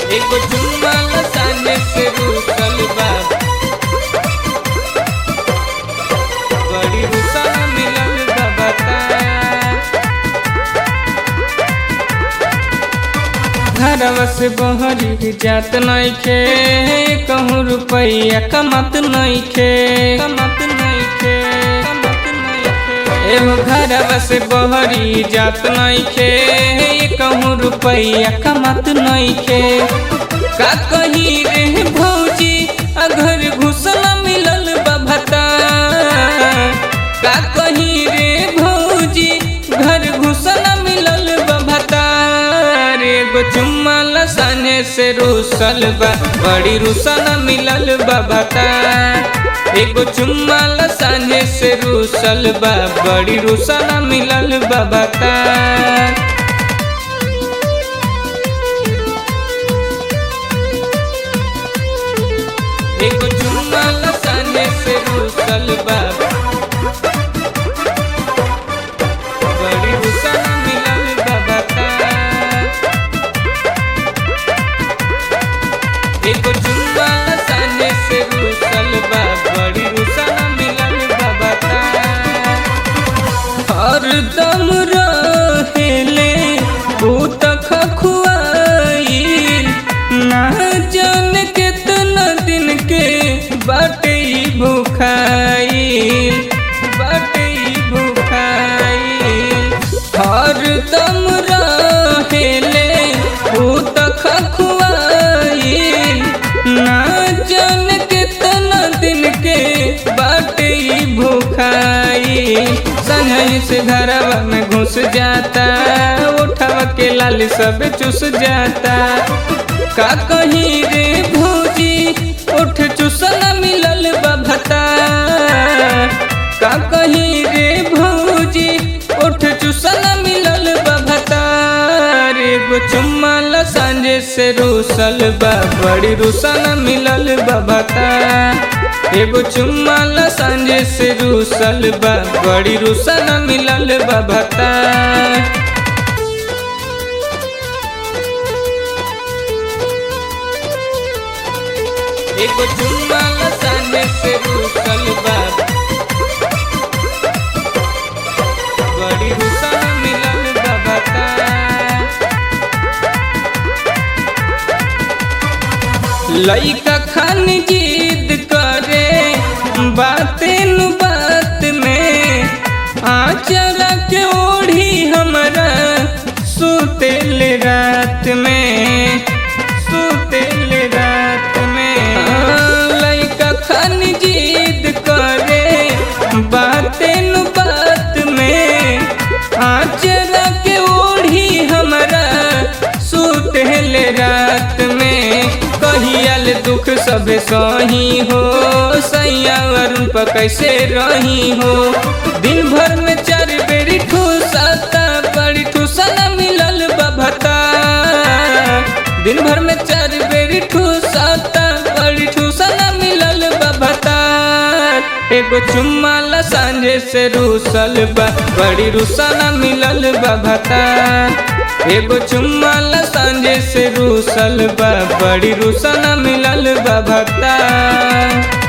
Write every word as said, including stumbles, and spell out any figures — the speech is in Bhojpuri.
एगो चुम्मा लसाने से रूसल बा, बड़ी रुसल मिलल बा बता। घरवा से बहरी जात नइखे, कहूँ रुपैया कमत नइखे, कमत नइखे, कमत नइखे। एहो घरवा से बहरी जात नइखे, कहूँ रुपैया कमत नइखे। का कही रे भौजी अगर घुसल मिलल बा भता, का कही रे भौजी घर घुसल मिलल बा भता। एगो चुम्मा लसाने से रूसल बा, बड़ी रुसल मिलल बा भता। एगो चुम्मा लसाने से रूसल बा, बड़ी रुसल मिलल बा भता। एगो चुम्मा लसाने से रूसल बा, बड़ी रुसल मिलल बा भता। एगो चुम्मा लसाने से रूसल बा, बड़ी रुसल मिलल बा भता। हरदम रहेले उ त खखुआइल, ना जाने केतना दिन के बाटे भूखाइल, बाटे भूखाइल। हरदम रहेले उ त खखुआइल, ना जाने केतना दिन के बाटे भूखाइल। संगही से घरवा में घुस जाता, उठावा के लाल सब चुस जाता। का कहीं रे भौजी उठ चुसल मिलल बा भता, का कहीं रे भौजी उठ चुसल मिलल बा भता। एगो चुम्मा लसाने से रूसल बा, बड़ी रुसल मिलल बा भता। एगो चुम्मा लसाने से रूसल बा, बड़ी रुसल मिलल बा भता। एगो चुम्मा लसाने से रूसल बा, बड़ी रुसल मिलल बा भता। लइका खान जिद करे बाते नु बात में, आचरा के ओढ़ी हमरा सुतेल रात में, सुतेल रात में। लइका खान जिद करे बाते नु बात में, आचरा के ओढ़ी हमरा सुतेल रात में। कहियाल दुख सब सही हो, सैया अरुण पर कैसे रही हो। दिन भर में चार बेरी ठूसता, बड़ी ठूसल मिलल बा भता। दिन भर में चार बेरी ठूसता, बड़ी ठूसल मिलल बा भता। एगो चुम्मा लसाने से रूसल बा, बड़ी रुसल मिलल बा भता। एगो चुम्मा लसाने से रूसल बा, बड़ी रुसल मिलल बा भता।